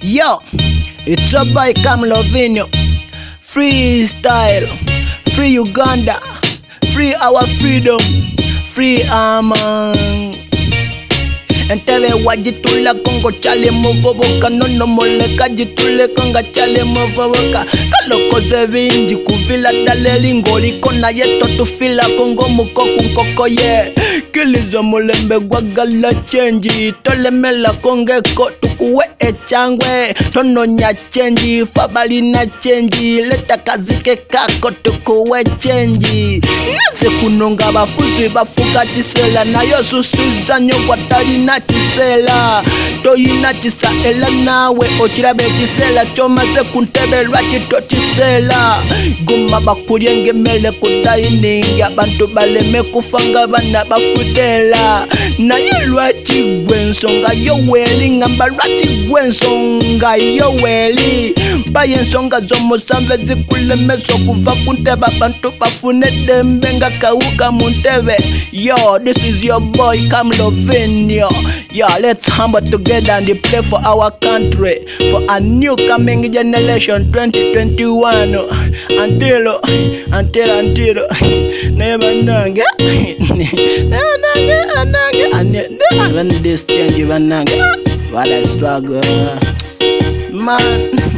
Yo, it's your boy Cam Lovinho. Freestyle, free Uganda, free our freedom, free Amang. Entebe wajitula kongo chale muvoboka nono moleka jitule konga chale muvoboka kaloko sevinji kuvila daleli ngoli kona yeto tufila kongo mukoku nkoko ye kilizo mulembe gwagala chenji tolemela kongeko tukuwe echangwe tono nya chenji fabali na chenji leta kazike kako tukuwe chenji naze kunonga bafuzi bafuka tisela nayo susuzanyo watali na tisela toyina tisaela nawe ochirabe tisela chomaze kuntebelwa chito tisela guma bakuryenge mele kutayiningi abantu baleme kufanga bana bafutela naye lwaki gwensonga yoweli ngamba lwaki gwensonga yoweli bayensonga zomusambe zikulemeso kuva kunteba abantu bafune dembe nga kawuka muntebe. Yo, this is your boy Cam Lovinho. Yo, let's humble together and play for our country, for a new coming generation 2021. Until never nange when this change even nange what I struggle man.